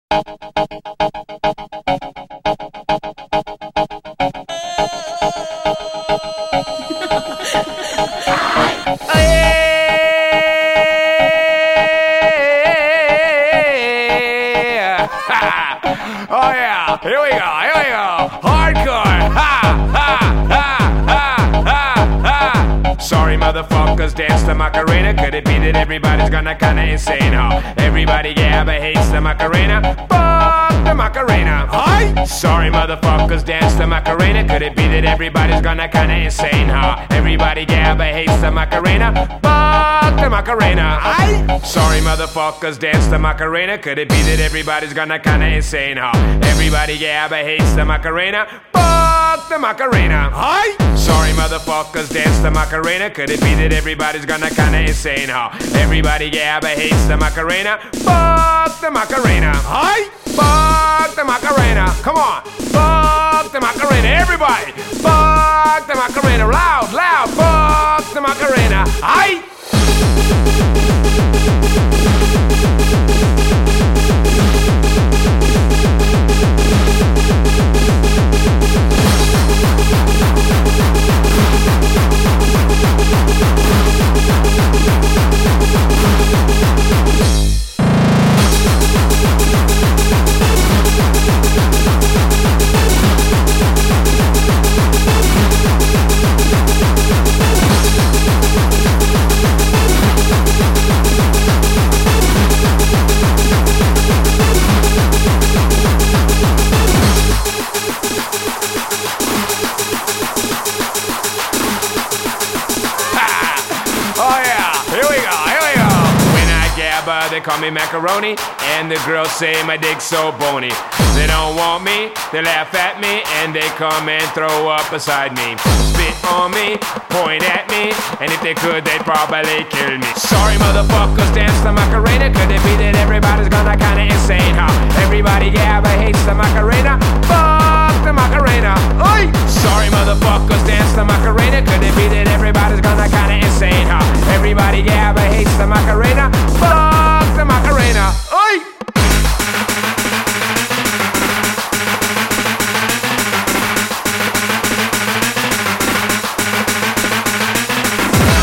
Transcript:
Oh yeah, here we go, hardcore, ha, ha, ha, ha, ha, ha. Sorry motherfuckers, dance the Macarena. Could it be that everybody's gonna kinda insane, huh? Everybody but hates the Macarena. Fuck the Macarena. Hi. Sorry motherfuckers, dance the Macarena. Could it be that everybody's gonna kinda insane, huh? Everybody but hates the Macarena. Fuck the Macarena. Hi. Sorry motherfuckers, dance the Macarena. Could it be that everybody's gonna kinda insane, huh? Everybody but hates the Macarena. Fuck the Macarena. Hi. Sorry motherfuckers, dance the Macarena. Could it be that everybody's gonna kinda insane, huh? Everybody but hates the Macarena. Fuck the Macarena. Hi. Fuck the Macarena. Come on. Fuck the Macarena. Everybody. Fuck the Macarena. Loud, loud. Fuck the Macarena. Hi. They call me macaroni, and the girls say my dick's so bony. They don't want me, they laugh at me, and they come and throw up beside me. Spit on me, point at me, and if they could, they'd probably kill me. Sorry motherfuckers, dance the Macarena. Could it be that everybody's gonna kinda insane, huh? Everybody but hates the Macarena. Fuck the Macarena.